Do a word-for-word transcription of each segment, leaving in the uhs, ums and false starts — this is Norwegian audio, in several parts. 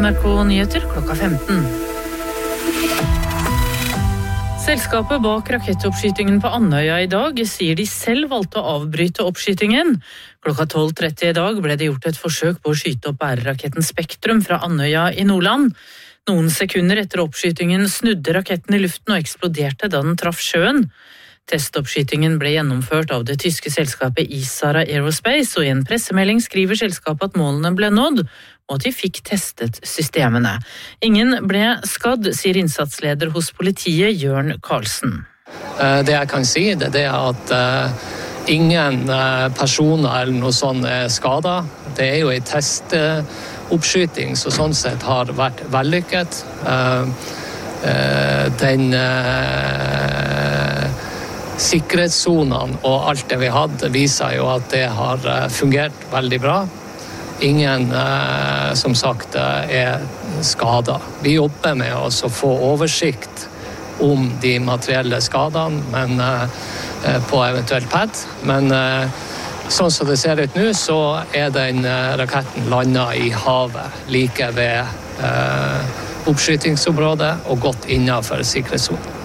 N R K Nyheter klokka femten. Selskapet bak rakettoppskytingen på Andøya i dag sier de selv valgte å avbryte oppskytingen. Klokka tolv tretti i dag ble det gjort et forsøk på å skyte opp bæreraketten Spektrum fra Andøya i Nordland. Noen sekunder etter oppskytingen snudde raketten i luften og eksploderte da den traff sjøen. Testoppskytingen ble gjennomført av det tyske selskapet Isara Aerospace, og i en pressemelding skriver selskapet at målene ble nådd, og at de fikk testet systemene. Ingen ble skadd, sier innsatsleder hos politiet, Jørn Karlsen. Det jeg kan si, det er at uh, ingen uh, personer eller noe sånt er skadet. Det er jo en testoppskyting, så sånn sett har vært vellykket. Uh, uh, den... Uh, Sikkerhetssonene og alt det vi hadde viser jo at det har fungert veldig bra. Ingen, eh, som sagt, er skadet. Vi jobber med å få oversikt om de materielle skadene men, eh, på eventuelt P A D. Men eh, sånn som det ser ut nå, så er den eh, raketten landet i havet like ved eh, oppskytingsområdet og gått innenfor sikkerhetssonen.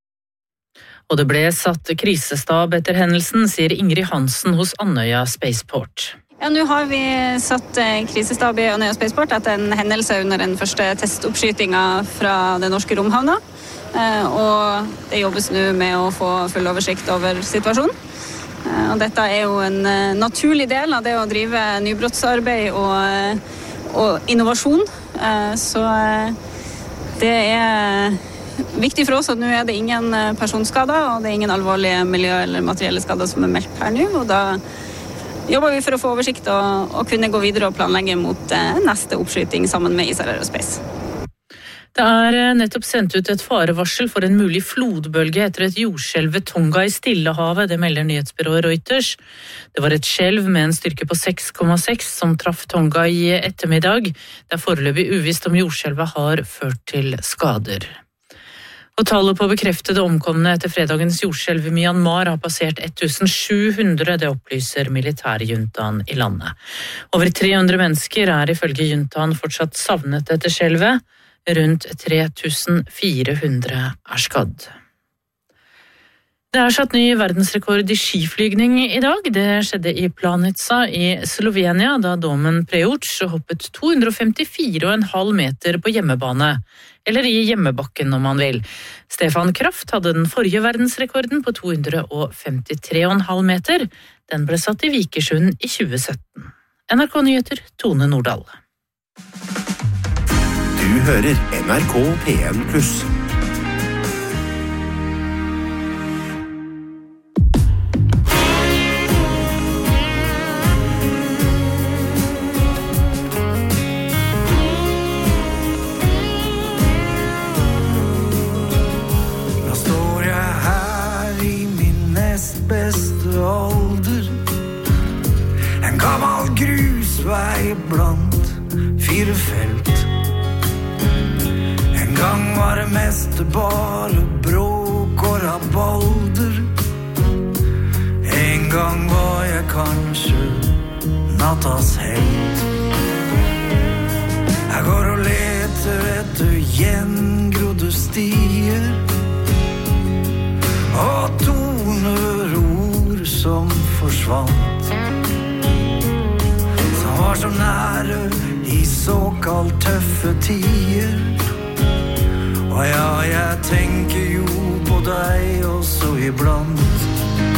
Og det ble satt krisestab etter hendelsen, sier Ingrid Hansen hos Andøya Spaceport. Ja, nå har vi satt krisestab i Andøya Spaceport etter en hendelse under den første testoppskytingen fra den norske romhavna. Og det jobbes nå med å få full oversikt over situasjonen. Og dette er jo en naturlig del av det å drive nybrottsarbeid og, og innovasjon. Så det er viktig for oss at nå er det ingen personskader, og det er ingen alvorlige miljø- eller materielle skader som er meldt her nå, og da jobber vi for å få oversikt og, og kunne gå videre og planlegge mot eh, neste oppskyting sammen med Isara Aerospace. Det er nettopp sendt ut et farevarsel for en mulig flodbølge etter et jordskjelv ved Tonga i Stillehavet, det melder nyhetsbyrået Reuters. Det var et skjelv med en styrke på seks komma seks som traff Tonga i ettermiddag. Det er foreløpig uvisst om jordskjelvet har ført til skader. Og tallet på bekreftede omkomne etter fredagens jordskjelv i Myanmar har passert sju hundre, det opplyser militærjuntaen i landet. Over tre hundre mennesker er ifølge juntaen fortsatt savnet etter skjelvet. Rundt tre tusen fire hundre er skadd. Det er satt ny verdensrekord i skiflygning i dag. Det skjedde i Planica i Slovenia, da Domen Prejuc hoppet to hundre femtifire komma fem meter på hjemmebane, eller i hjemmebakken om man vil. Stefan Kraft hadde den forrige verdensrekorden på to hundre femtitre komma fem meter. Den ble satt i Vikersund i tjue sytten. N R K Nyheter, Tone Nordahl. Du hører N R K P en pluss. En gammel grusvei blant fire felt. En gang var det mest bare bråk og rabalder. En gang var jeg kanskje nattas helt. Jeg går og leter etter gjengrodde stier og toner ord som forsvant, som var så nære i såkalt tøffe tider. Og ja, jeg tenker jo på deg også iblant.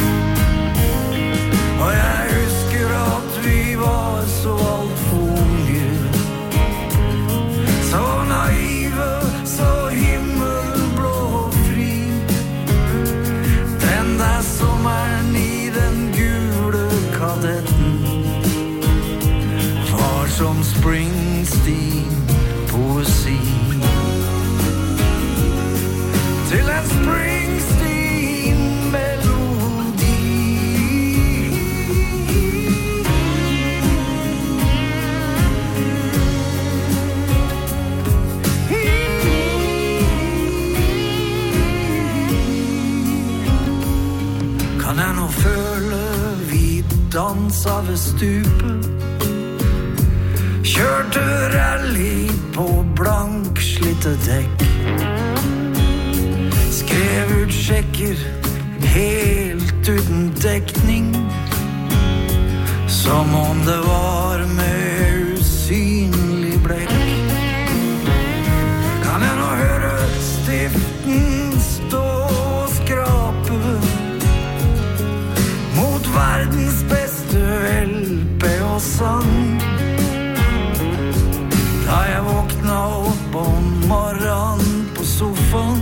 Og jeg husker at vi var så alt for unge, så naive, så himmelblå og fri. Den der sommeren i den gule kadetten var som Springsteen poesi. Til en Springsteen melodi. Kan jeg nå føle vi dansa ved stupet? Kjørte rally på blankslitte dekk. Skrev ut sjekker helt uten dekning, som om det var med usynlig blekk. Kan jeg nå høre stiften stå og skrape mot verdens beste L P og sang? Da jeg våkna opp om morgenen på sofaen,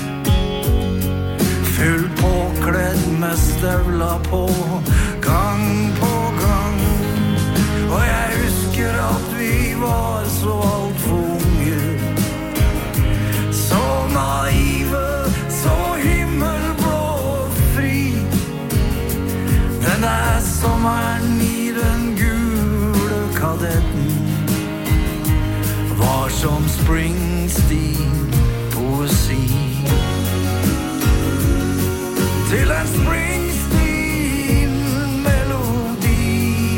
full påkledd med støvla på, gang på gang. Og jeg husker at vi var så alt for unge, så naive, så himmelblå og fri. Den der sommeren i den gule kadetten var som Springsteen poesi. Til en Springsteen melodi.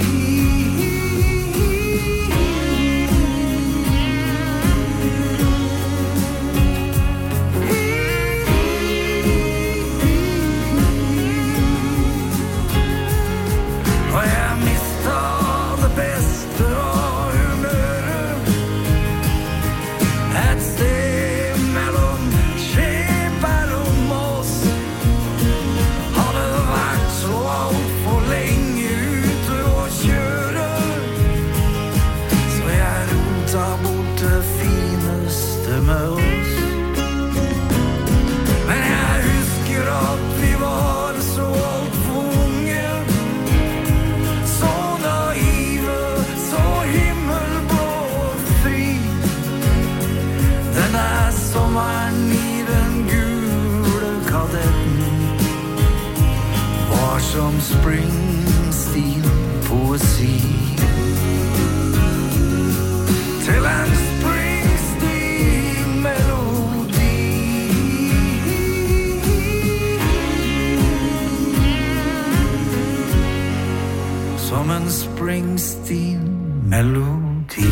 Og jeg mistet det beste av humøret et sted mellom Skjeberg og Moss. Hadde vært så alt for lenge ute å kjøre, så jeg rota bort det fineste med oss. Men jeg husker at vi var så alt for unge, så naive, så himmelblå og fri. Den der sommeren i den gule kadetten var som Springsteen poesi. Til en Springsteen melodi. Som en Springsteen melodi.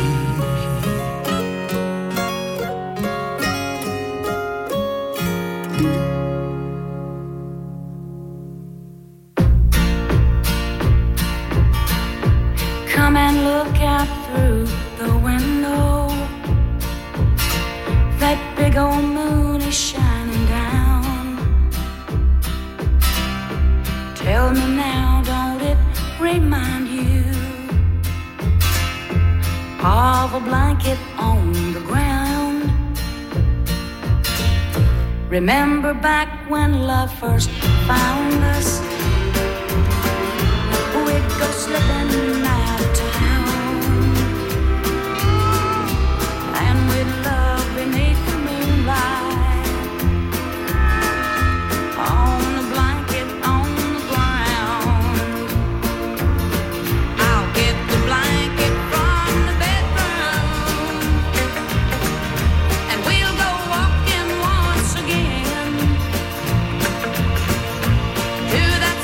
Come and look out through the window. That big old moon is shining down. Tell me now, don't it remind you of a blanket on the ground? Remember back when love first found us? We'd go slipping out of town, and we'd love beneath the moonlight, on the blanket on the ground. I'll get the blanket from the bedroom, and we'll go walking once again to that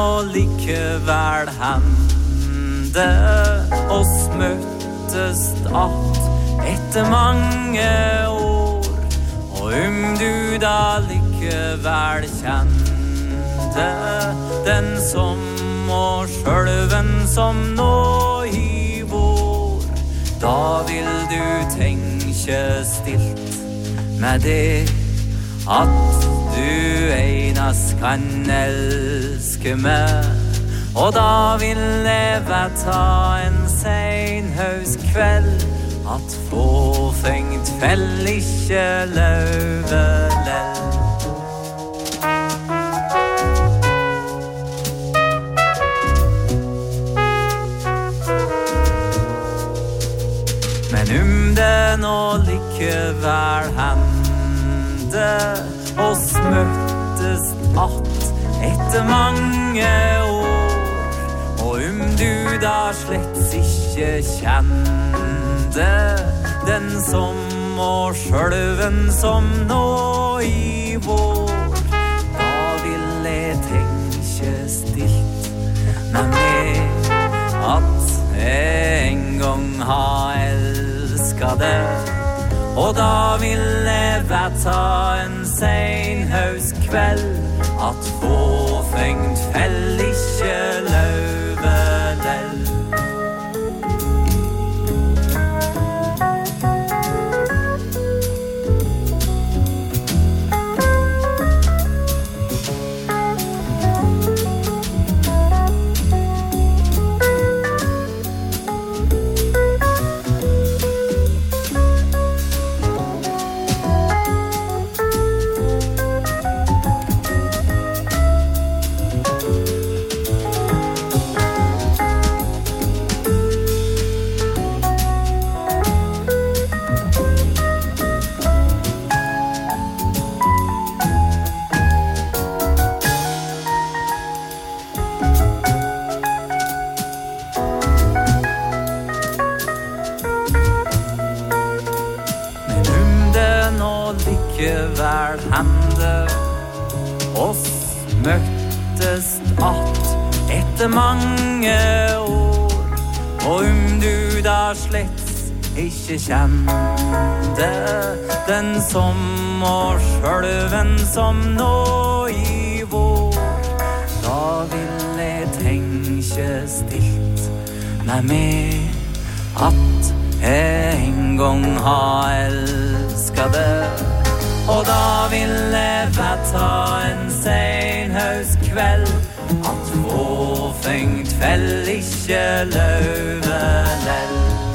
likevel hende oss møttes att etter mange år. Og om du da likevel kjente den som og sjølven som nå i vår, da vil du tenke stilt med det at du enast kan elske meg. Og da vil jeg ta en senhøstkveld at fåfengt fell ikke løvelell. Men om det nå likevel hende oss møttes att etter mange år, og om du da slett ikke kjente den som og sjølven som nå i vår, da vil jeg tenke stilt med meg at jeg en gang har elsket det. Og da vil jeg ta en senhøstkveld at fåfengt fell ikke løvelell. Likevel hende oss møttes att etter mange år, og om du da slett ikke kjente den som og sjølven som nå i vår, da vil jeg tenke stilt med meg at jeg en gang har elsket det. Og da vil jeg ta en senhøstkveld at fåfengt fell ikke løvelell.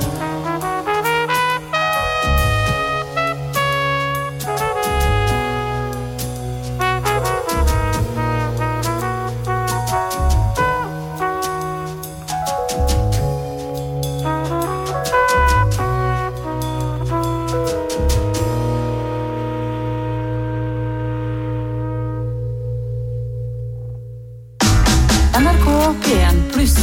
N R K P en pluss.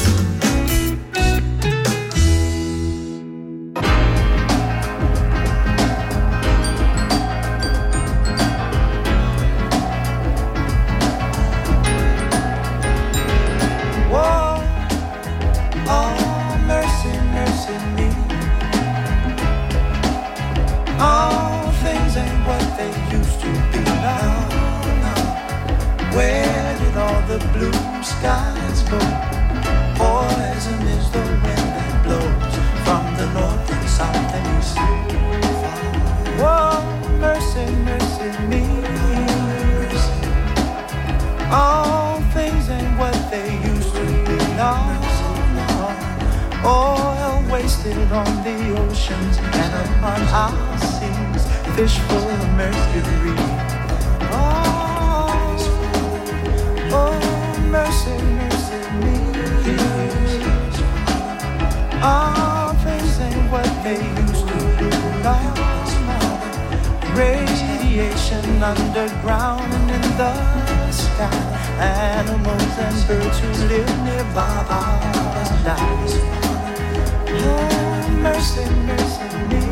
Underground and in the sky, animals and birds who live nearby die. Oh, mercy, mercy me.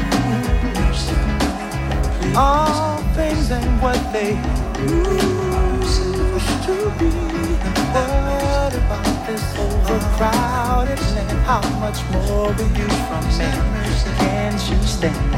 All things and what they used to be. Oh, how much more will you from me? Can't you stand?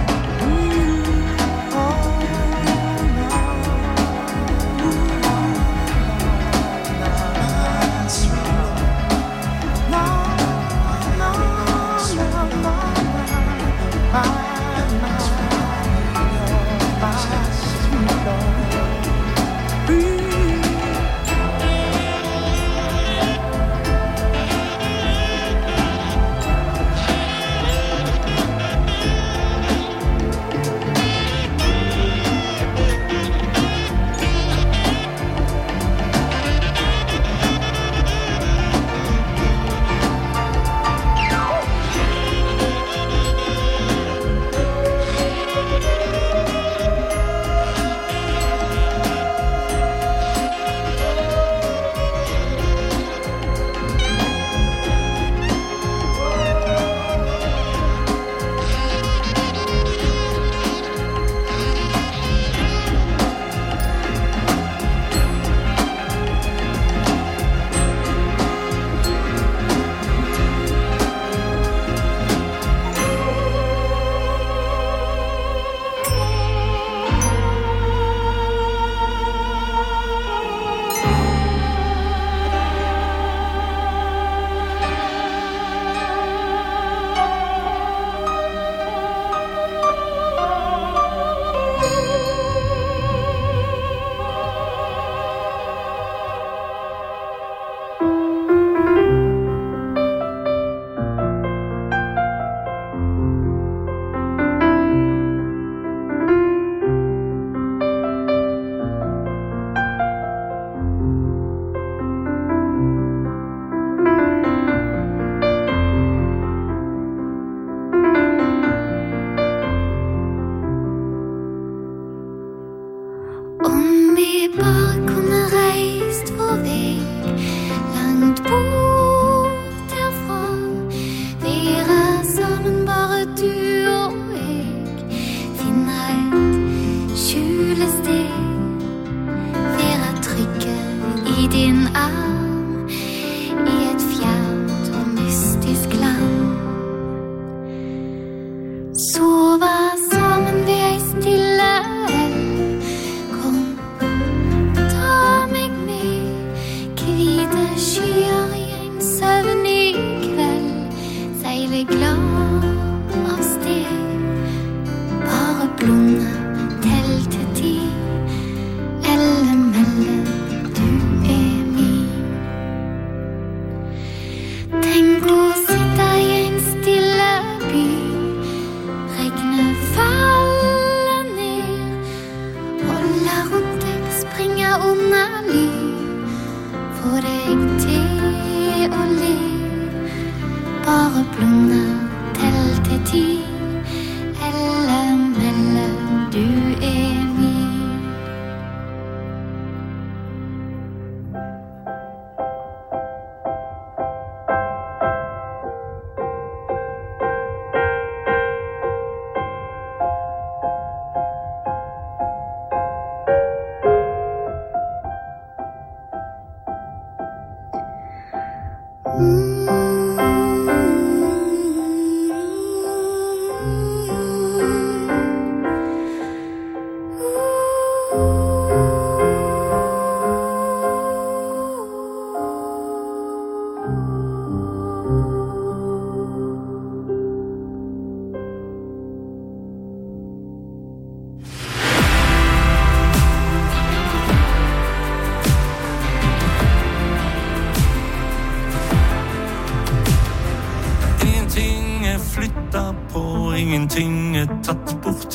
Ingenting er tatt bort.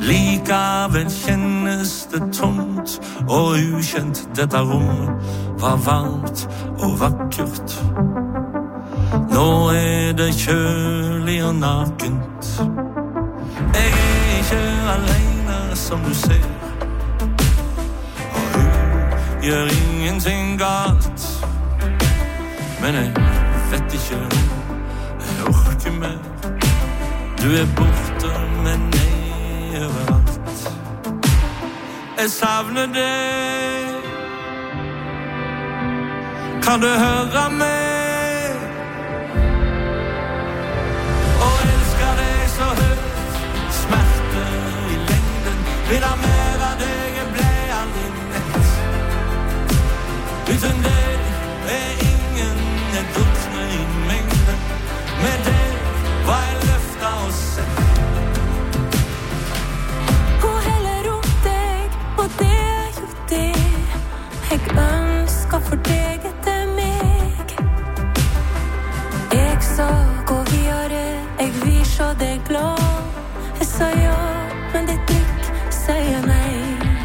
Likevel kjennes det tomt og ukjent. Dette rommet var varmt og vakkert. Nå er det kjølig og nakent. Jeg er ikke alene, som du ser. Og hun gjør ingenting galt. Men jeg vet ikke, jeg orker mer. Du er borte, men jeg er overalt. Jeg savner deg. Kan du høre meg? så deg glad. Jeg sa ja, men ditt blikk sier nei.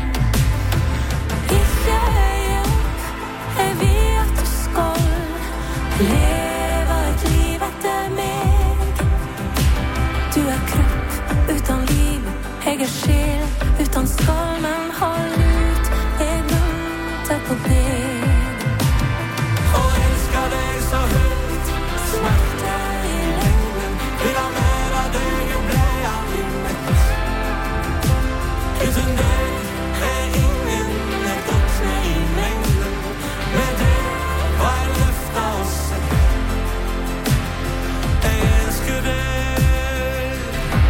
Ikke høy opp, jeg vil at du skal leve et liv etter meg. Du er kropp utan liv, jeg er sjel utan skal, men hold ut, jeg venter på deg. Og elsker deg så høyt, smerte i lengden, vil ha mer av deg, jeg ble aldri mett. Uten deg er ingen et voksne i mengden, med det var jeg løftet og sett. Jeg elsker deg,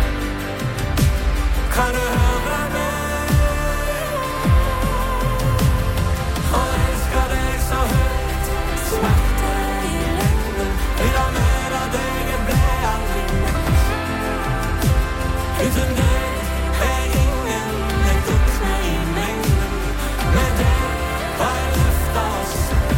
kan du høre meg? Og elsker deg så høyt, smerte i lengden, vil ha mer av deg, jeg ble aldri mett. Uten deg er ingen et voksne i mengden, med det var jeg løftet og sett.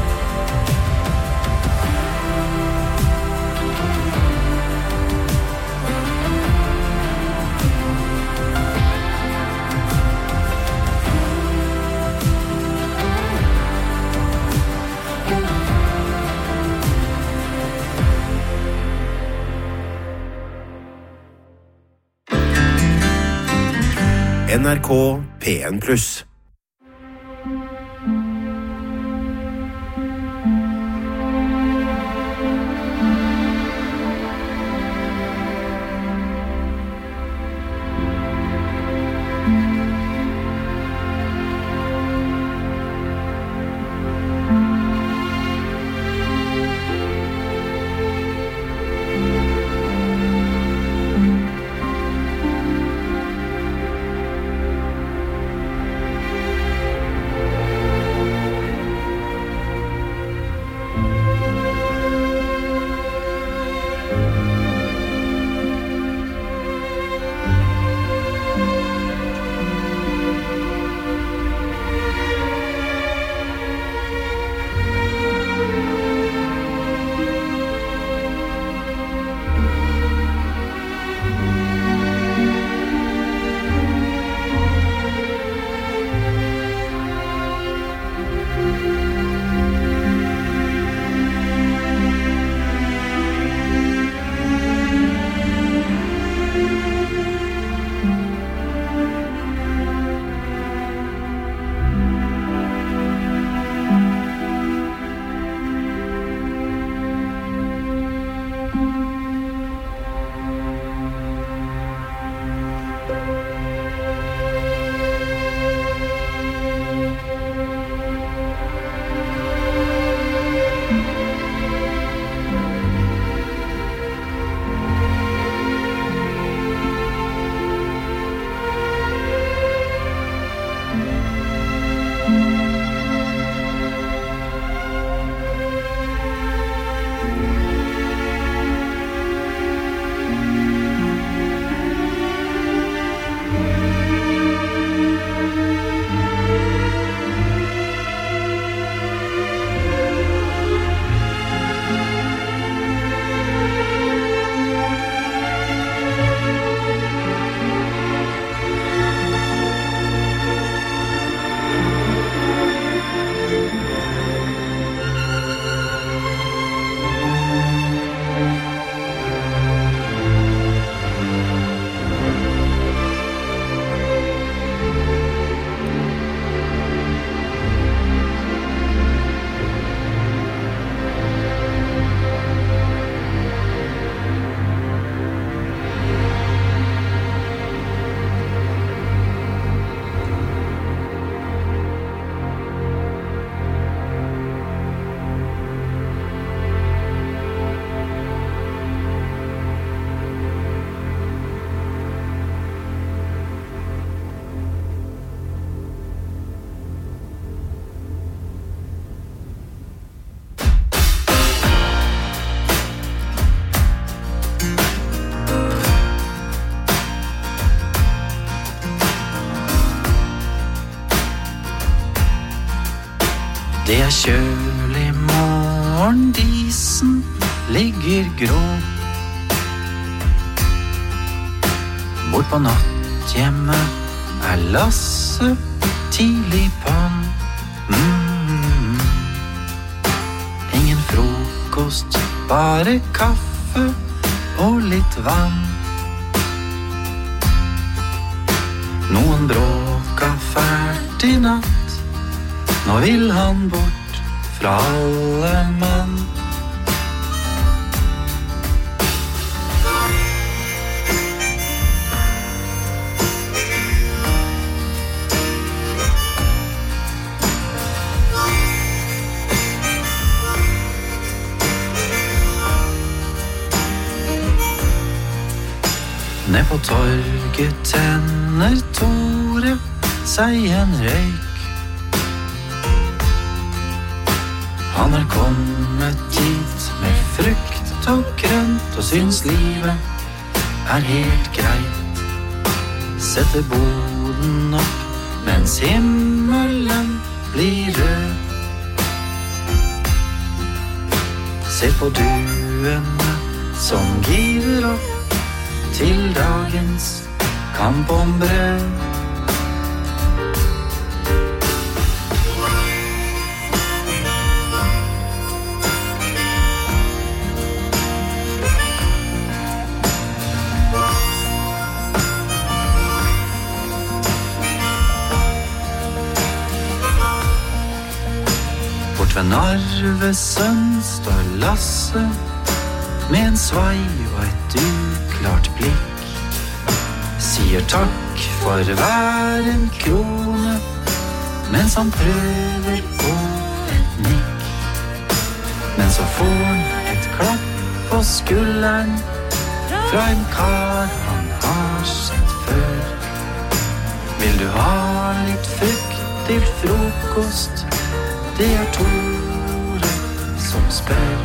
N R K P en pluss. Det er kjølig morgendisen ligger grå. Bort på natthjemmet er Lasse tidlig pann. Mm. Ingen frokost, bare kaffe og litt vann. Noen bråka fælt i natt. Nå vil han bort fra alle mann. Ned på torget tenner Tore seg en røyk. Han er kommet dit med frukt og grønt og syns livet er helt greit. Setter boden opp mens himmelen blir rød. Ser på duene som giver opp til dagens kamp om brød. Bort ved Narvesund står Lasse med en svai og et uklart blikk. Sier takk for hver en krone mens han prøver på et nikk. Men så får han et klapp på skulderen fra en kar han har sett før. Vil du ha litt frukt til frokost? Det er Tore som spør.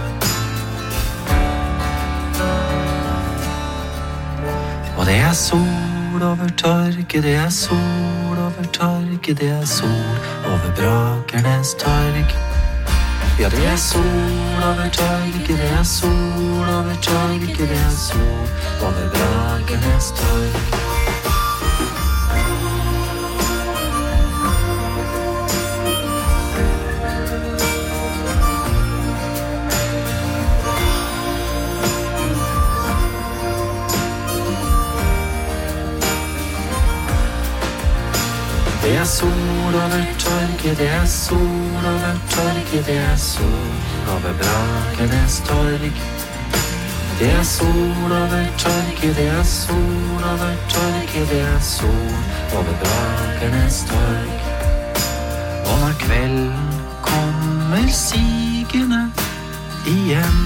Og det er sol over torget, det er sol over torget, det er sol over Brakernes torg. Ja, det er sol over torget, det er sol over torget, det er sol over Brakernes torg. Det er sol over torget, det er sol over torget, det er sol over Brakernes torg. Det er sol over torget, det er sol over torget, det er sol over Brakernes torg. Og når kvelden kommer sigende igjen,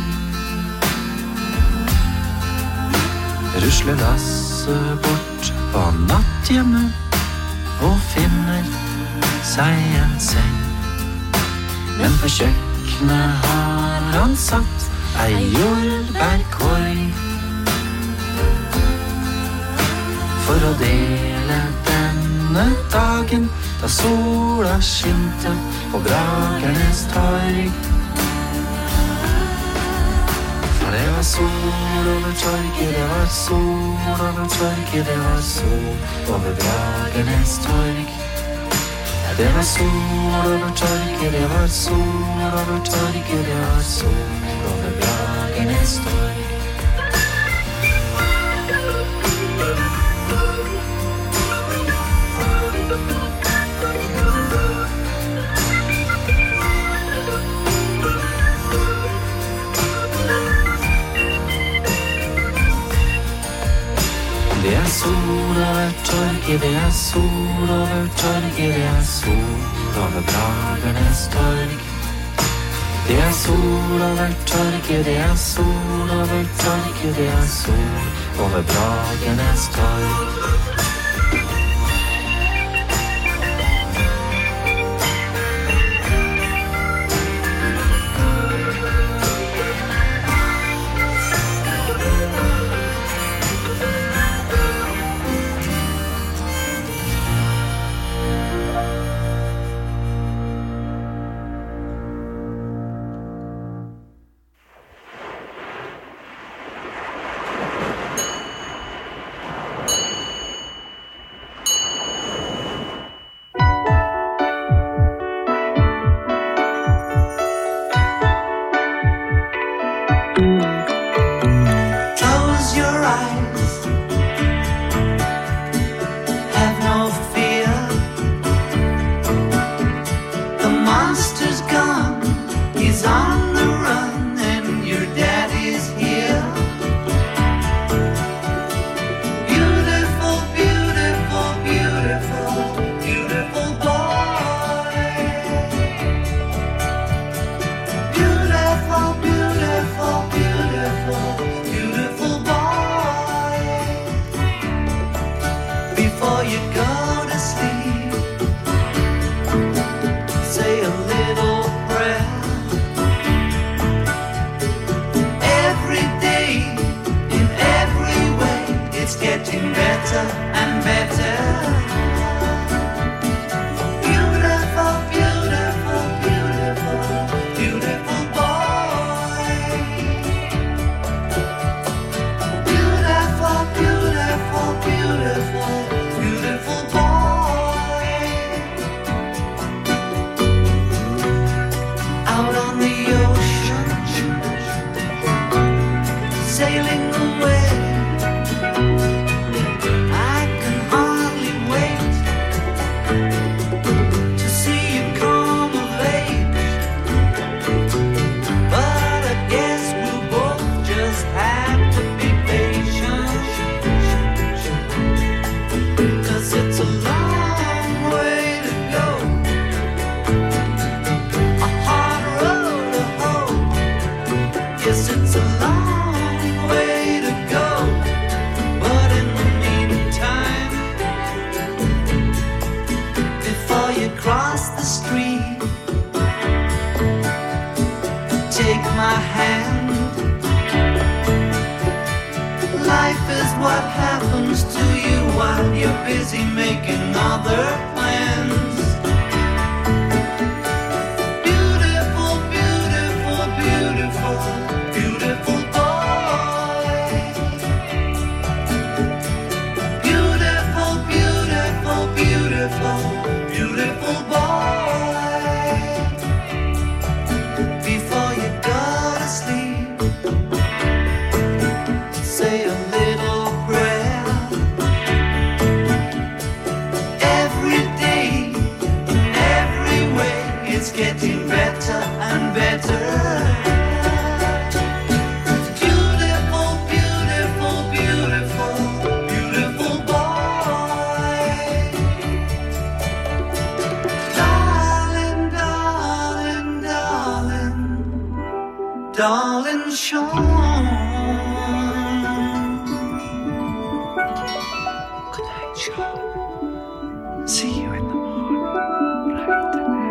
rusler Lasse bort på natthjemmet og finner seg en seng. Men på kjøkkenet har han satt ei jordbærkorg for å dele denne dagen da sola skinte på Brakernes torg. For det var sol over torget, det var sol over torget, det var sol over Brakernes torg. Det var sol over torget, det var sol over torget, det var sol over Brakernes torg. Det er sol over torget, det er sol over torget, det er sol over Brakernes torg. Det er sol over torget, det er sol over torget, det er sol over Brakernes torg. better and better. Beautiful, beautiful, beautiful, beautiful boy. Beautiful, beautiful, beautiful, beautiful boy. Out on the ocean, sailing away. I can hardly wait to see you come of age. But I guess we'll both just have to be patient, 'cause it's a long way to go, a hard road to hoe. Yes, it's a long way to go, but in the meantime, before you cross the street, take my hand. Life is what happens to you while you're busy making other plans. Beautiful, beautiful, beautiful, beautiful boy. Beautiful, beautiful, beautiful, beautiful boy. Before you go to sleep, say a little prayer. Every day, in every way, it's getting better and better. Beautiful, beautiful, beautiful, beautiful boy. Darling, darling, darling, darling Sean. Good night, Sean. See you in the morning. Right away.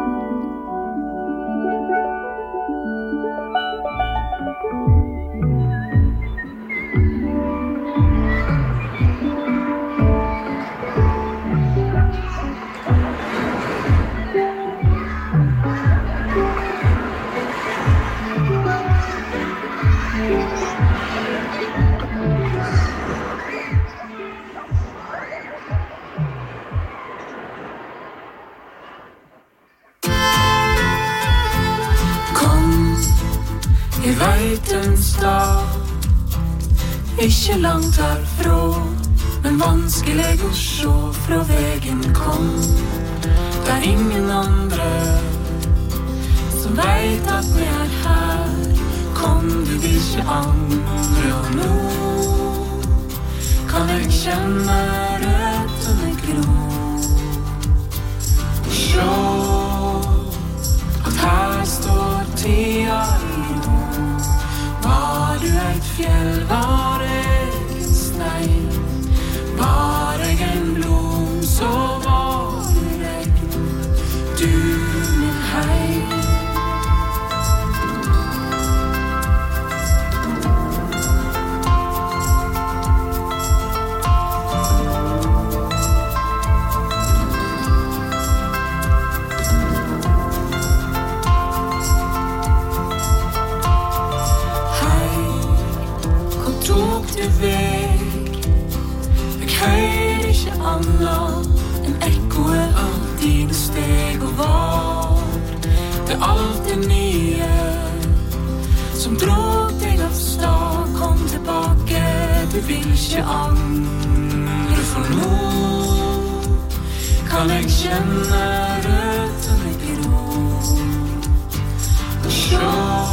Kom, jeg vet en stad, ikke langt herfra, men vanskelig å se fra vegen kom. Der ingen andre som vet at vi er her. Kom, du vil ikke angre, og nå kan jeg kjenne røttene gro. Sjå at her står tida i ro. Var du et fjell, var jeg en stein. Var jeg en blom, så var du regn. Du min heim. Veg. Jeg hører ikke annet enn ekkoet av dine steg og var. Det er alt det nye som drar deg av stad. Kom tilbake, du vil ikke angre, for nå kan jeg kjenne røttene gro. Og sjå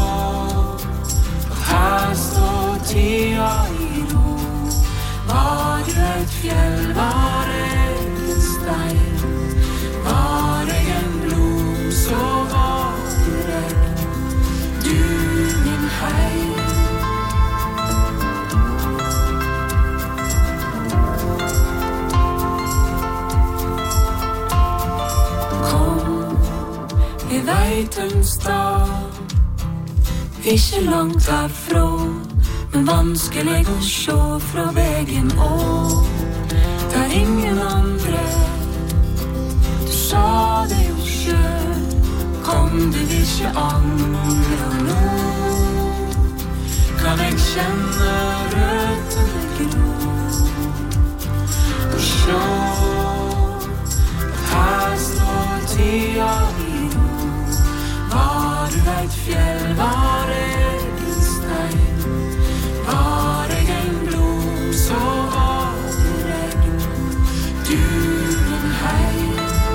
at her står tida i ro. Var du et fjell, var jeg en stein. Var jeg en blom, så var du regn. Du min heim. Kom, jeg vet en stad, ikke langt herfra, men vanskelig å se fra vegen. Og ingen andre. Du sa det jo selv, kom du ikke angre nå. Kan jeg kjenne røttene gro og sjå at her står tida i ro. Var du et fjell, var jeg en stein, var jeg en blom, så var det regn, du min heim.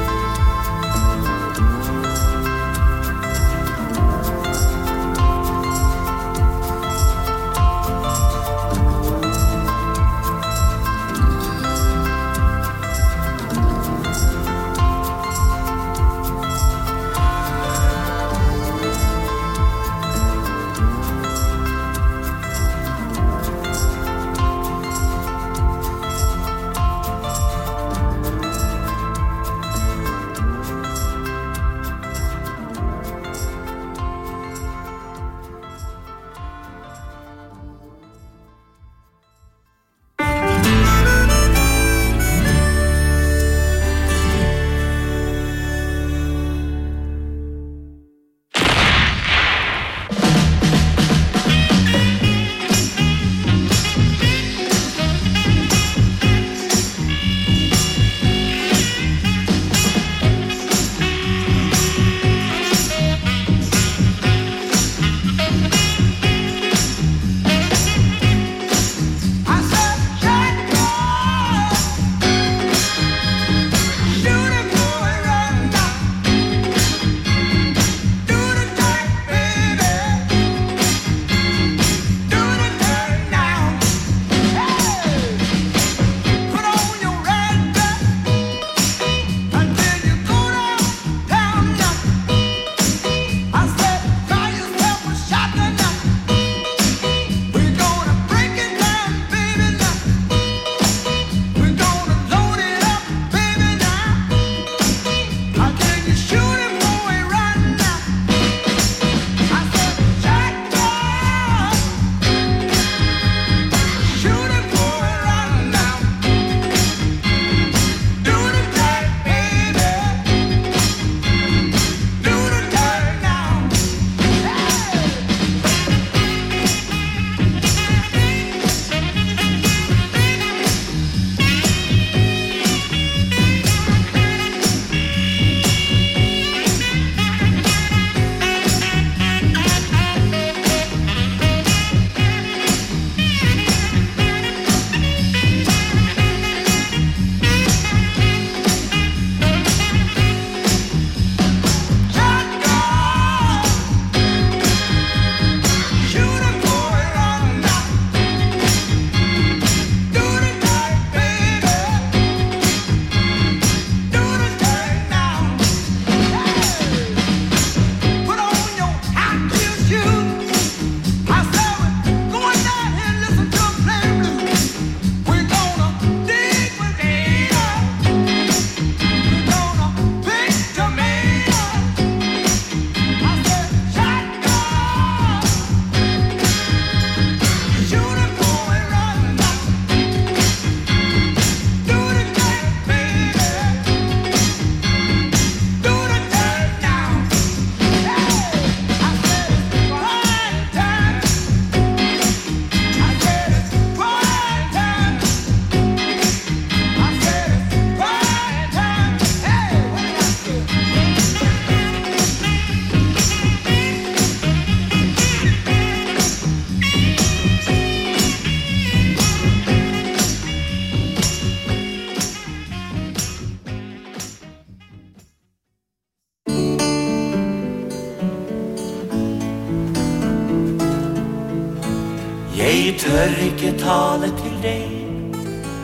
Jeg tør ikke tale til deg,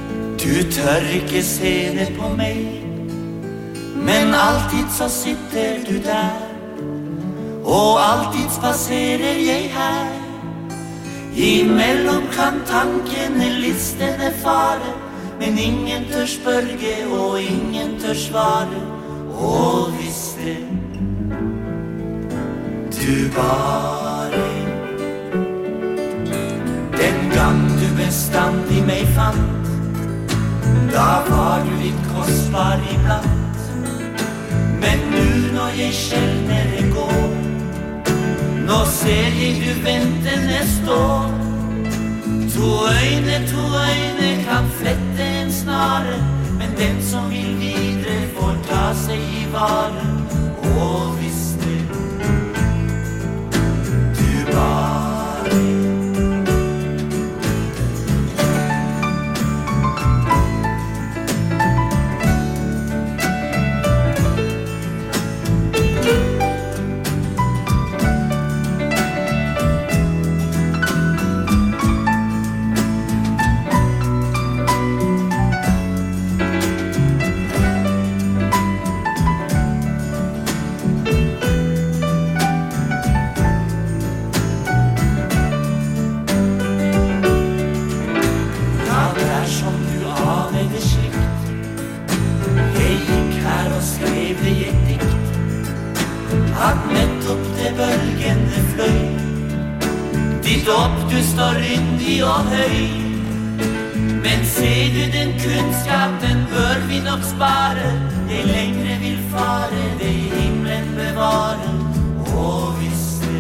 du tør ikke se det på meg, men alltid så sitter du der, og alltid spaserer jeg her. Imellom kan tankene listene fare, men ingen tør spørge og ingen tør svare. Og visste du bare den gang du bestandig meg fant, Da var du litt kostbar iblant, men nu når jeg sjeldnere går, nå ser jeg du ventende står. To øyne, to øyne kan flette en snare, men den som vil videre får ta seg i vare. Og hvis det du bare at nettopp det bølgende fløy dit opp du står yndig og høy. Men ser du den kunnskapen bør vi nok spare, det lengre vil fare, det himmelen bevare. Og hvis det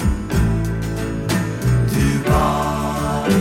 du bare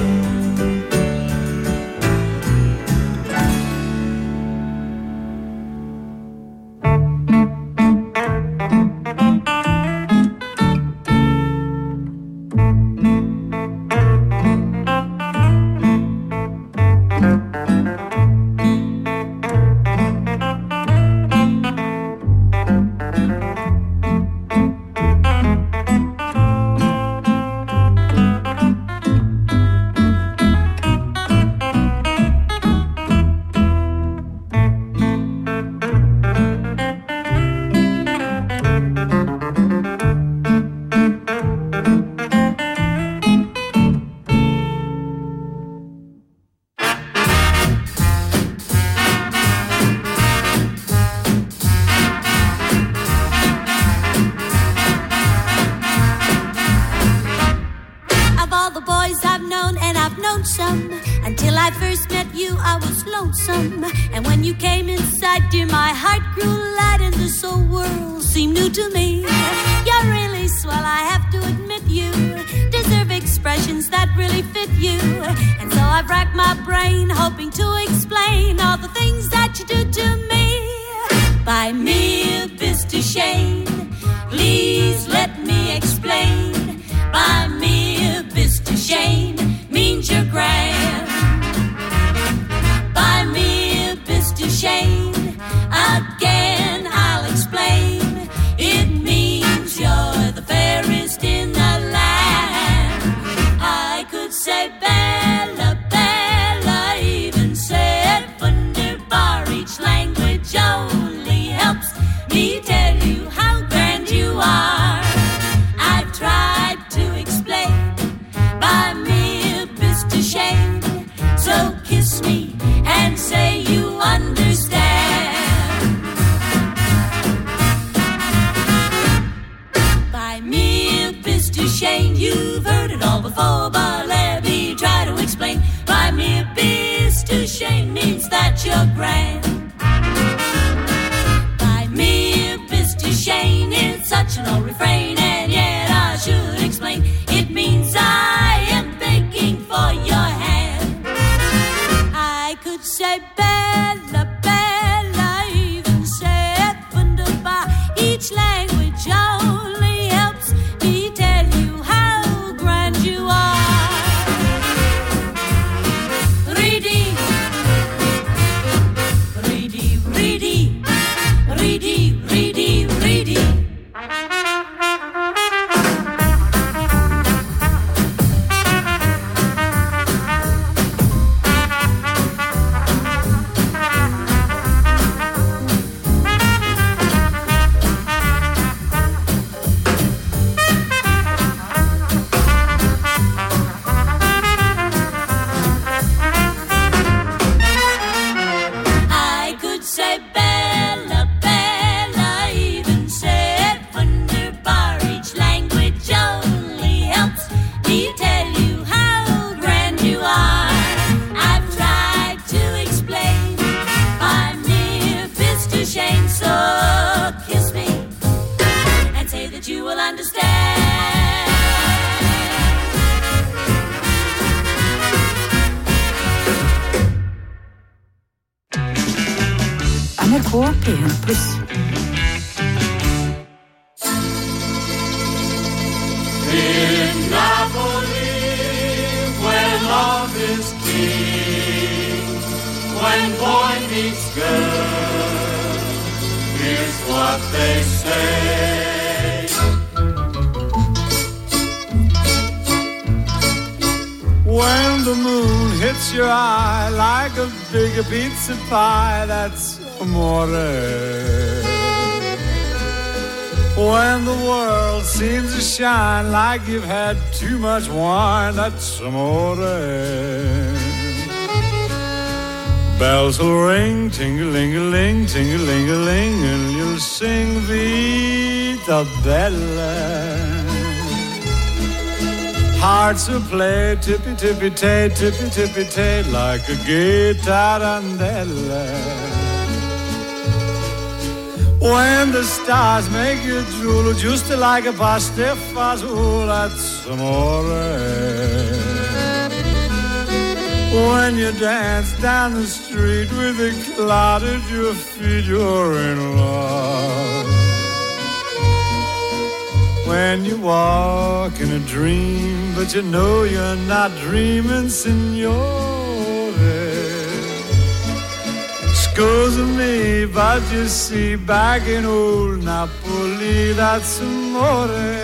K P en pluss. In Napoli, where love is king, when boy meets girl, here's what they say. When the moon hits your eye like a big pizza pie, that's amore. When the world seems to shine like you've had too much wine, that's amore. Bells will ring, ting-a-ling-a-ling, ting-a-ling-a-ling, and you'll sing Vita Bella. Hearts will play tippy-tippy-tay, tippy-tippy-tay, like a guitarandella. When the stars make you drool, just like a pasta fazool, that's amore. When you dance down the street with a cloud at your feet, you're in love. When you walk in a dream, but you know you're not dreaming, signore. Scusa me, but you see, back in old Napoli, that's amore.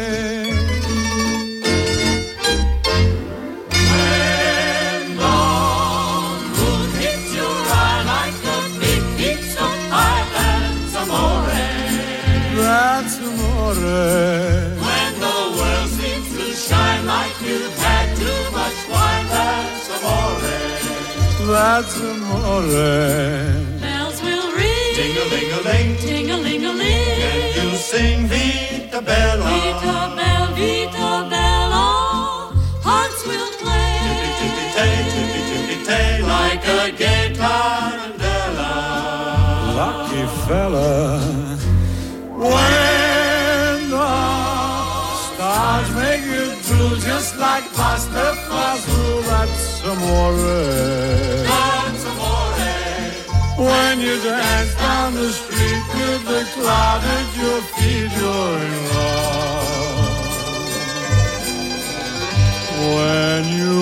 When the moon hits your eye like a big pizza pie, that's amore. That's amore. When the world seems to shine like you've had too much wine, that's amore. That's amore. Ting-a-ling-a-ling, ting-a-ling-a-ling, and you sing Vita Bella. Vita Bella, Vita Bella, hearts will play. Tippy-tippy-tay, tippy-tippy-tay, like a gay tarantella. Lucky fella. When the stars make you drool, just like pasta fazool, that's amore. That's amore. When you dance down the street with the cloud at your feet, you're in love. When you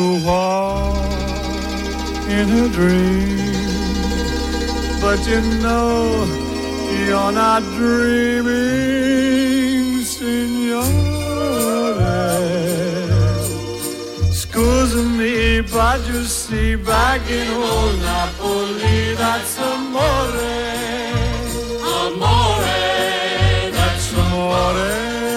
walk in a dream, but you know you're not dreaming, signore. Scusa me, but you see, back in old Napoli, that's amore. Amore, that's amore.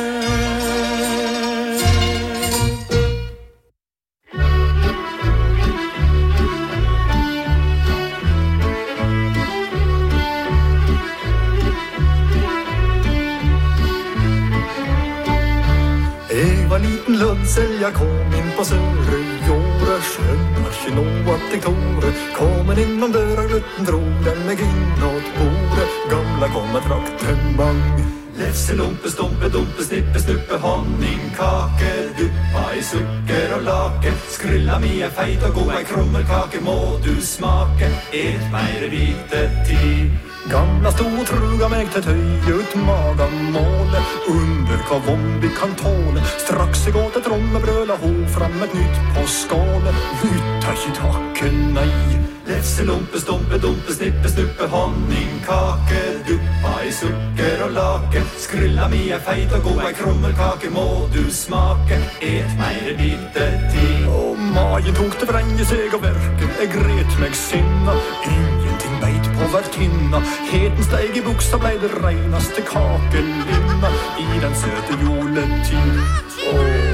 Jeg var liten lødsel, jeg kom inn på Søre jorda, skjønner ikke nå at jeg tåre. Kommer innom døra, glutten tror den meg inn åt bordet, gamla kommer trakten mang. Lefse, lompe, stompe, dumpe, snippe, snuppe, honningkake, duppa i sukker og lake. Skrilla mi er feit og god, ei krummelkake må du smake, et meire vite tid. Gamla stod och truga mig till töj ut magamåle, under vad vombi kan tåle. Strax i gått ett rommebröla, ho fram ett nytt på skåle. Nytta i tacken, nej. Lefse, lompe, stompe, dumpe, snippe, snuppe, honningkake, duppa i sukker og lake. Skrilla mi er feit og god, ei krummelkake må du smake, et meire vite tid. Og magen tok det vrenge seg og verke, jeg gret meg sinna, ingenting beit på vertinna. Heten steig i buksa, blei det reinaste kakelinna i den søte juletid. Åh.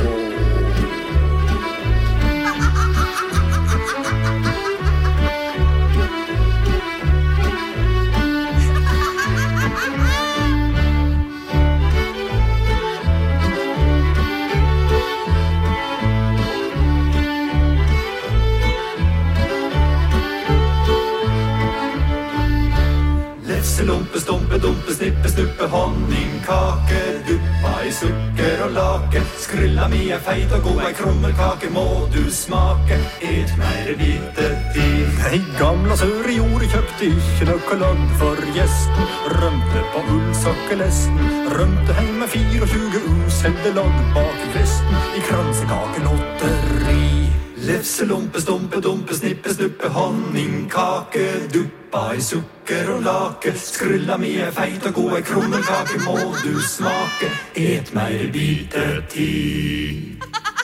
Lompe, stompe, dumpe, snippe, snuppe, honningkake, duppa i sukker og lake. Skrulla mi er feit og god, ei krummelkake må du smake. Et mer hvite til. Nei, gamla sør i jordet kjøpte ikke nøkkelagd for gjesten. Rømte på ullsokkelesten, rømte heim med tjuefire uselde lagd bak vesten. I kransekakelotteri. Lefse, lompe, stompe, dumpe, snippe, snuppe, honningkake. Duppa i sukker og lake. Skrulla mi er feit og god, ei krummelkake må du smake. Et mer bite til.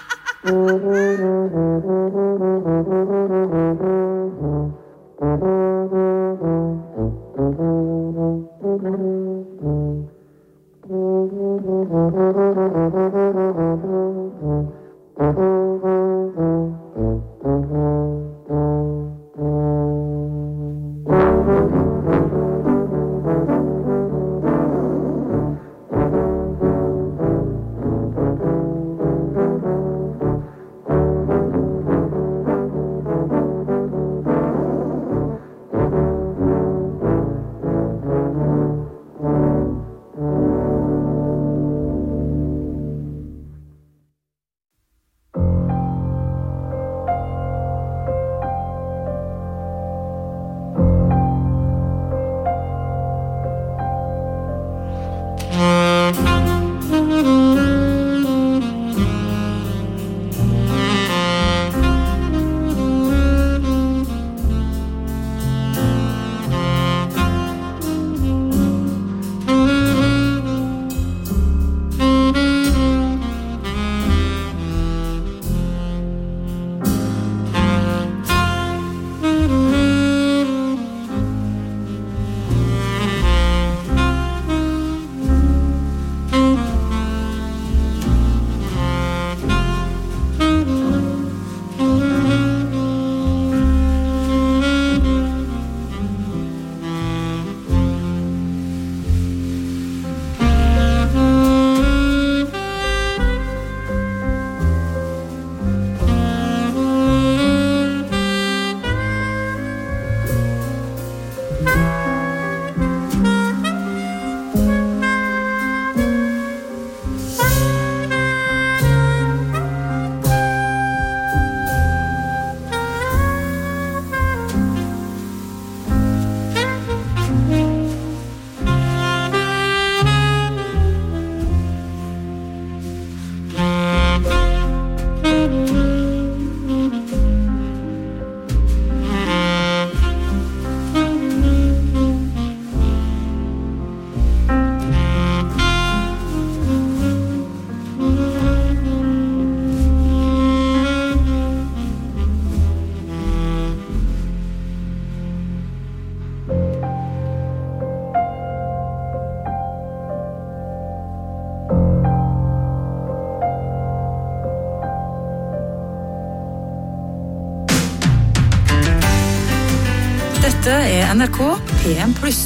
Dette er N R K P en pluss.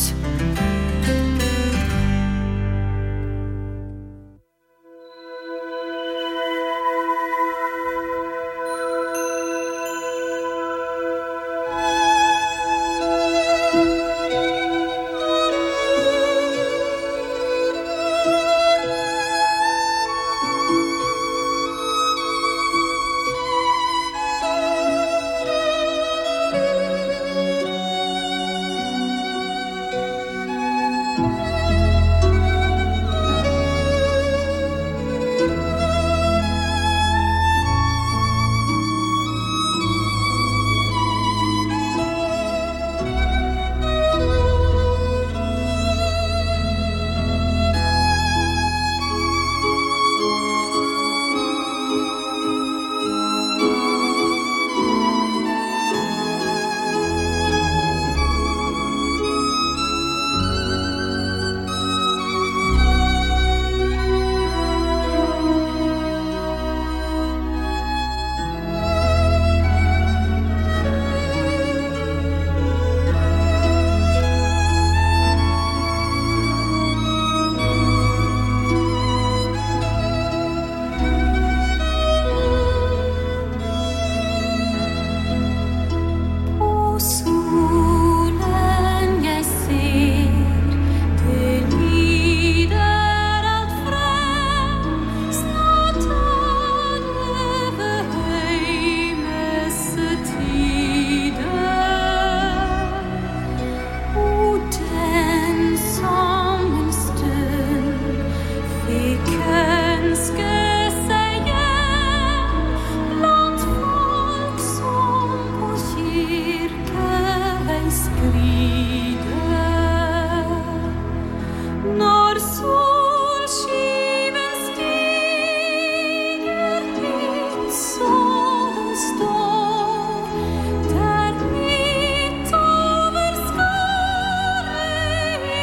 skrider. Når solskiven stiger hit så den står, der midt over skaret i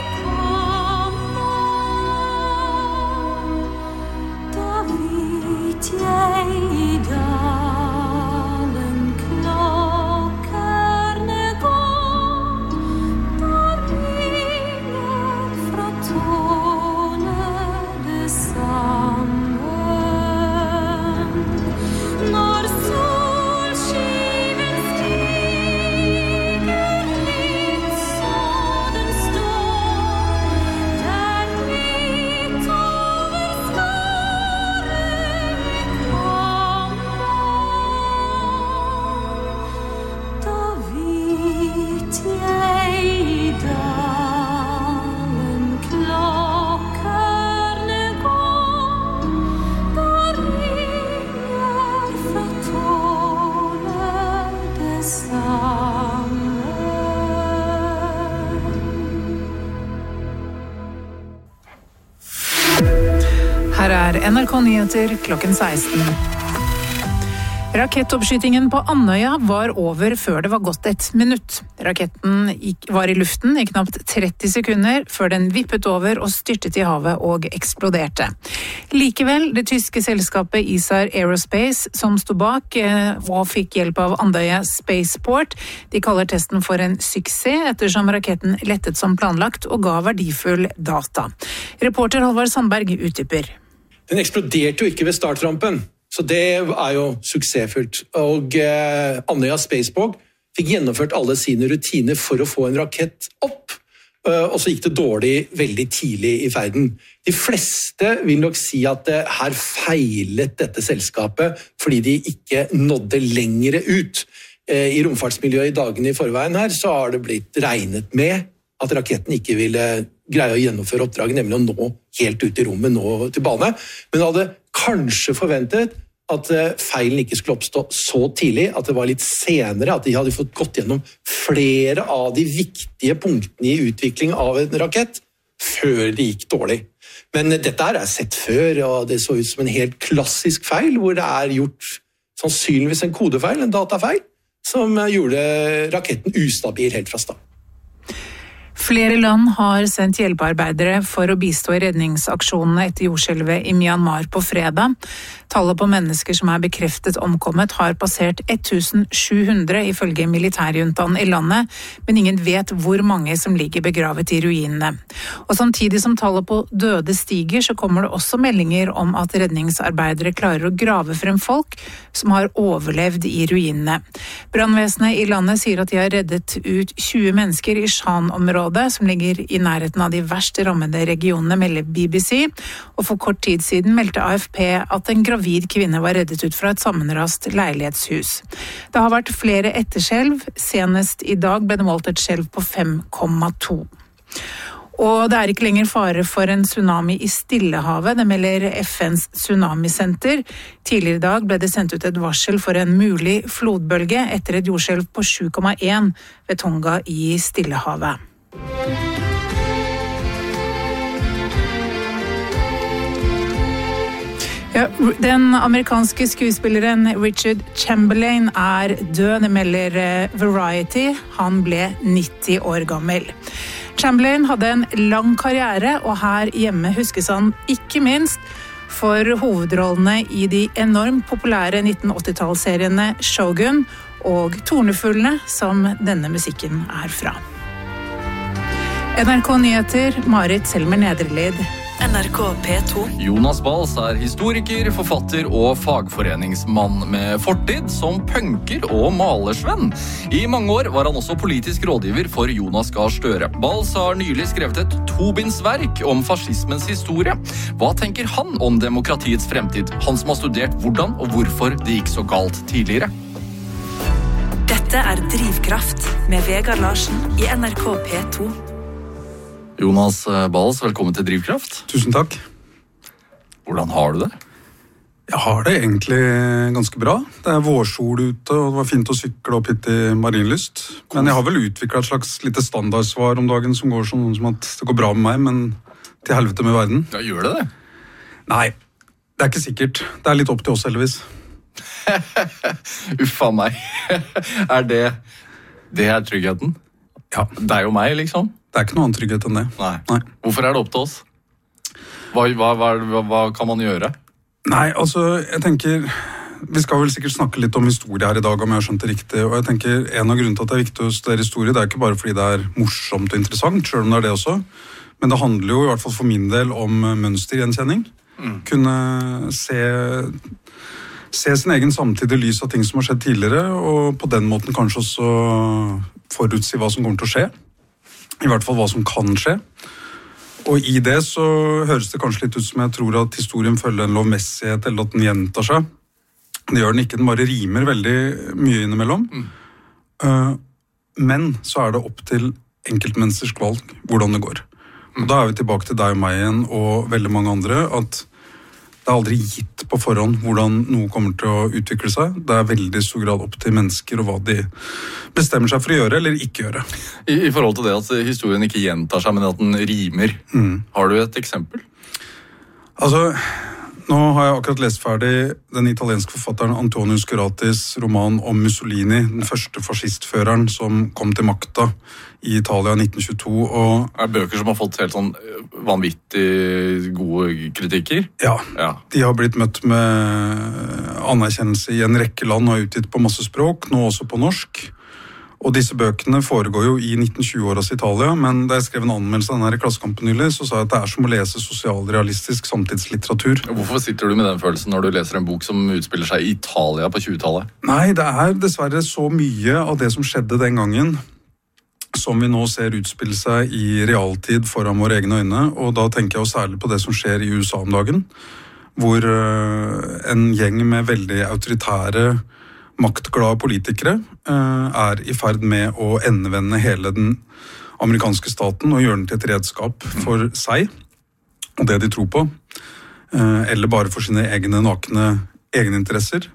kammer. Da vet jeg i dalen klokkerne går, da ringer fra tårnet det sammen. Når solskiven stiger hit så den står, der midt over skaret i kammer. Da vet jeg i dalen klokkerne går, da ringer fra tårnet det sammen. Her er N R K Nyheter klokken seksten. Rakettoppskytingen på Andøya var over før det var gått et minutt. Raketten gikk, var i luften i knapt tretti sekunder før den vippet over og styrtet i havet og eksploderte. Likevel, det tyske selskapet Isar Aerospace, som sto bak eh, og fikk hjelp av Andøya Spaceport, de kaller testen for en suksess ettersom raketten lettet som planlagt og ga verdifull data. Reporter Halvard Sandberg utdyper. Den eksploderte jo ikke ved startrampen, så det er jo suksessfullt. Og eh, Andøya Spaceport fikk gjennomført alle sine rutiner for å få en rakett opp, eh, og så gikk det dårlig veldig tidlig i ferden. De fleste vil nok si at eh, her feilet dette selskapet fordi de ikke nådde lengre ut. Eh, I romfartsmiljøet i dagene i forveien her så har det blitt regnet med at raketten ikke ville greie å gjennomføre oppdraget, nemlig å nå helt ut i rommet, nå til bane. Men hadde kanskje forventet at feilen ikke skulle oppstå så tidlig, at det var litt senere, at de hadde fått gått gjennom flere av de viktige punktene i utvikling av en rakett, før det gikk dårlig. Men dette her er sett før, og det så ut som en helt klassisk feil, hvor det er gjort sannsynligvis en kodefeil, en datafeil, som gjorde raketten ustabil helt fra start. Flere land har sendt hjelpearbeidere for å bistå i redningsaksjonene etter jordskjelvet i Myanmar på fredag. Tallet på mennesker som er bekreftet omkommet har passert tusen sju hundre ifølge militærjuntaen i landet, men ingen vet hvor mange som ligger begravet i ruinene. Og samtidig som tallet på døde stiger, så kommer det også meldinger om at redningsarbeidere klarer å grave frem folk som har overlevd i ruinene. Brannvesenet i landet sier at de har reddet ut tjue mennesker i Shan-området, som ligger i nærheten av de verst rammede regionene, melder B B C, og for kort tid siden meldte A F P at en gravid kvinne var reddet ut fra et sammenrast leilighetshus. Det har vært flere etterskjelv, senest i dag ble det målt et skjelv på fem komma to. Og det er ikke lenger fare for en tsunami i Stillehavet, det melder F N's tsunamisenter. Tidligere i dag ble det sendt ut et varsel for en mulig flodbølge etter et jordskjelv på sju komma en ved Tonga i Stillehavet. Ja, den amerikanske skuespilleren Richard Chamberlain er død, det melder Variety. Han ble nitti år gammel. Chamberlain hadde en lang karriere, og her hjemme huskes han ikke minst for hovedrollene i de enormt populære nitten åtti-tallsseriene Shogun og Tornefuglene, som denne musikken er fra. N R K Nyheter, Marit Selmer Nedrelid. N R K P to. Jonas Bals er historiker, forfatter og fagforeningsmann med fortid som punker og malersvenn. I mange år var han også politisk rådgiver for Jonas Gahr Støre. Bals har nylig skrevet et tobindsverk om fascismens historie. Hva tenker han om demokratiets fremtid? Han som har studert hvordan og hvorfor det gikk så galt tidligere. Dette er Drivkraft med Vegard Larsen i N R K P to. Jonas Bals, velkommen til Drivkraft. Tusen takk. Hvordan har du det? Jeg har det egentlig ganske bra. Det er vårsol ute, og det var fint å sykle opp hit i Marienlyst. Men jeg har vel utviklet et slags lite standardsvar om dagen som går sånn som at det går bra med meg, men til helvete med verden. Ja, gjør det det? Nei, det er ikke sikkert. Det er litt opp til oss, heldigvis. Uffa meg. Er det det er tryggheten? Ja. Det er jo meg, liksom. Det er ikke noe annen trygghet enn det. Nei. Nei. Hvorfor er det opp til oss? Hva, hva, hva, hva kan man gjøre? Nei, altså, jeg tenker... Vi skal vel sikkert snakke litt om historie her i dag, om jeg har skjønt det riktig. Og jeg tenker, en av grunnene til at det er viktig å studere historie, det er ikke bare fordi det er morsomt og interessant, selv om det er det også. Men det handler jo i hvert fall for min del om mønstergjenkjenning. Mm. Kunne se, se sin egen samtid i lys av ting som har skjedd tidligere, og på den måten kanskje også forutsi hva som kommer til å skje. I hvert fall hva som kan skje. Og i det så høres det kanskje litt ut som jeg tror at historien følger en lovmessighet, eller at den gjentar seg. Det gjør den ikke, den bare rimer veldig mye innimellom. Mm. Uh, men så er det opp til enkeltmenneskers valg hvordan det går. Mm. Og da er vi tilbake til deg og meg igjen, og veldig mange andre, at det er aldri gitt på forhånd hvordan noe kommer til å utvikle seg. Det er veldig stor grad opp til mennesker og hva de bestemmer seg for å gjøre eller ikke gjøre. I, i forhold til det at historien ikke gjentar seg, men at den rimer. Mm. Har du et eksempel? Altså, nå har jeg akkurat lest ferdig den italienske forfatteren Antonio Scuratis roman om Mussolini, den første fascistføreren som kom til makta i Italia i nitten tjueto. Og er det bøker som har fått helt sånn vanvittig gode kritikker? Ja, ja. De har blitt møtt med anerkjennelse i en rekke land og har utgitt på masse språk, nå også på norsk. Og disse bøkene foregår jo i nitten tjue-åras Italia, men da jeg skrev en anmeldelse av denne her i Klassekampen nylig, så sa jeg at det er som å lese sosialrealistisk samtidslitteratur. Hvorfor sitter du med den følelsen når du leser en bok som utspiller seg i Italia på tjuetallet? Nei, det er dessverre så mye av det som skjedde den gangen, som vi nå ser utspille seg i realtid foran våre egne øyne, og da tenker jeg jo særlig på det som skjer i U S A om dagen, hvor en gjeng med veldig autoritære maktglade politikere uh, er i ferd med å endevende hele den amerikanske staten og gjøre den til et redskap for seg og det de tror på, uh, eller bare for sine egne nakne egeninteresser.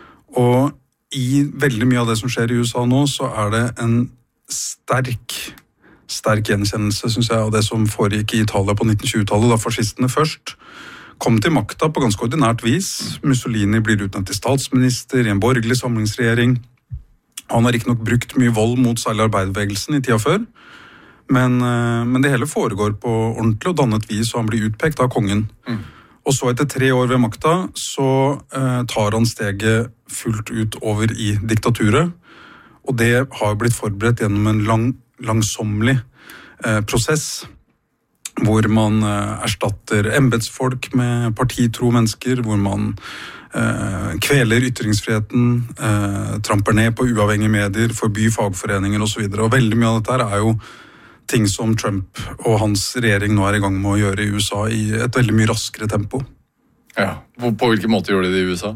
Og i veldig mye av det som skjer i U S A nå, så er det en sterk, sterk gjenkjennelse, synes jeg, av det som foregikk i Italia på nitten tjue-tallet, da fascistene først kom til makta på ganske ordinært vis. Mussolini blir utnevnt til statsminister i en borgerlig samlingsregjering. Han har ikke nok brukt mye vold mot særlig arbeiderbevegelsen i tida før, men, men det hele foregår på ordentlig og dannet vis, og han blir utpekt av kongen. Mm. Og så etter tre år ved makta, så eh, tar han steget fullt ut over i diktaturet, og det har blitt forberedt gjennom en lang, langsommelig eh, prosess, hvor man eh, erstatter embetsfolk med partitro mennesker, hvor man eh, kveler ytringsfriheten, eh, tramper ned på uavhengige medier, forbyr fagforeninger og så videre. Og veldig mye av dette her er jo ting som Trump og hans regjering nå er i gang med å gjøre i U S A i et veldig mye raskere tempo. Ja, på, på hvilken måte gjør de det i U S A?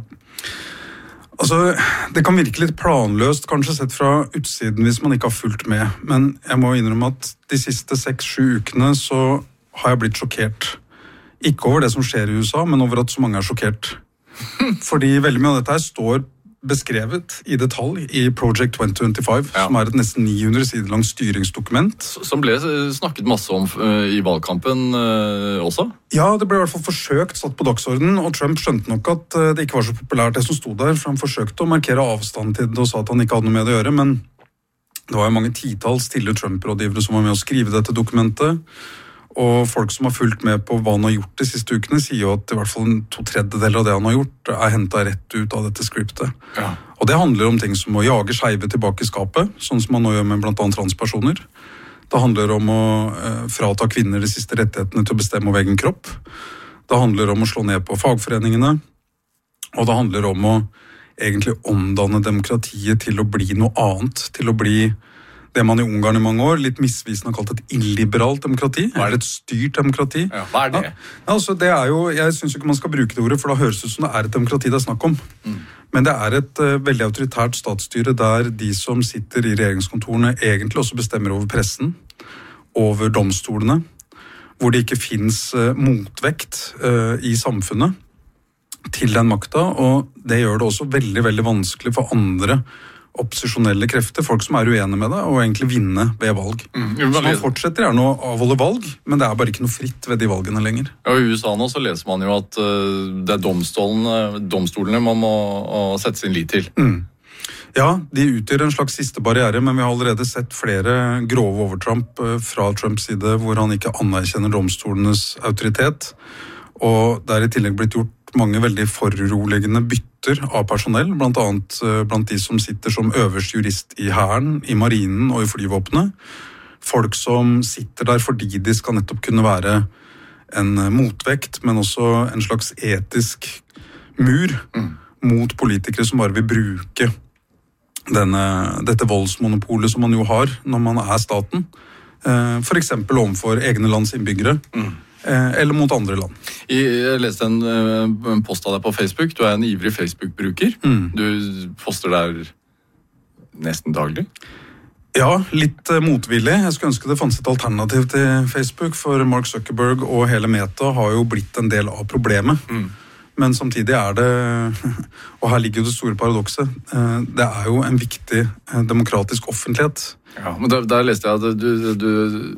Altså, det kan virke litt planløst, kanskje sett fra utsiden hvis man ikke har fulgt med, men jeg må innrømme at de siste seks-sju ukene så har jeg blitt sjokkert. Ikke over det som skjer i U S A, men over at så mange er sjokkert. Fordi veldig mye av dette her står beskrevet i detalj i Project twenty twenty-five, ja. Som er et nesten ni hundre sider langt styringsdokument. Som ble snakket masse om uh, i valgkampen uh, også? Ja, det ble i hvert fall forsøkt satt på dagsordenen, og Trump skjønte nok at uh, det ikke var så populært det som stod der, for han forsøkte å markere avstand til det og sa at han ikke hadde noe med det å gjøre, men det var jo mange titalls tidligere Trump-rådgivere som var med å skrive dette dokumentet, og folk som har fulgt med på hva han har gjort de siste ukene, sier jo at i hvert fall to tredjedeler av det han har gjort er hentet rett ut av dette skriptet. Ja. Og det handler om ting som å jage skeive tilbake i skapet, sånn som man nå gjør med blant annet transpersoner. Det handler om å eh, frata kvinner de siste rettighetene til å bestemme over egen kropp. Det handler om å slå ned på fagforeningene, og det handler om å egentlig omdanne demokratiet til å bli noe annet, til å bli det man i Ungarn i mange år litt misvisende har kalt et illiberalt demokrati, eller et styrt demokrati. Ja, hva er det? Ja, altså det er jo, jeg synes ikke man skal bruke det ordet, for da høres det ut som det er et demokrati det er snakk om. Mm. Men det er et uh, veldig autoritært statsstyre der de som sitter i regjeringskontorene egentlig også bestemmer over pressen, over domstolene, hvor det ikke finnes uh, motvekt uh, i samfunnet. til den makta, og det gjør det også veldig, veldig vanskelig for andre opposisjonelle krefter, folk som er uenige med det, og egentlig vinne ved valg. Mm. Så man fortsetter gjerne å avholde valg, men det er bare ikke noe fritt ved de valgene lenger. Ja, I U S A nå så leser man jo at uh, det er domstolene, domstolene man må uh, sette sin lit til. Mm. Ja, de utgjør en slags siste barriere, men vi har allerede sett flere grove overtramp uh, fra Trumps side, hvor han ikke anerkjenner domstolenes autoritet, og det er i tillegg blitt gjort mange veldig foruroligende bytter av personell, blant annet blant de som sitter som øverste jurist i hæren, i marinen og i flyvåpenet. Folk som sitter der fordi de skal nettopp kunne være en motvekt, men også en slags etisk mur mm. mot politikere som bare vil bruke denne, dette voldsmonopolet som man jo har når man er staten, for eksempel overfor egne lands innbyggere. Mm. Eller mot andre land. Jeg leste en, en post av deg på Facebook. Du er en ivrig Facebook-bruker. Mm. Du poster der nesten daglig. Ja, litt motvillig. Jeg skulle ønske det fanns et alternativ til Facebook, for Mark Zuckerberg og hele Meta har jo blitt en del av problemet. Mm. Men samtidig er det, og her ligger jo det store paradokset, det er jo en viktig demokratisk offentlighet. Ja, men der, der leste jeg at du, du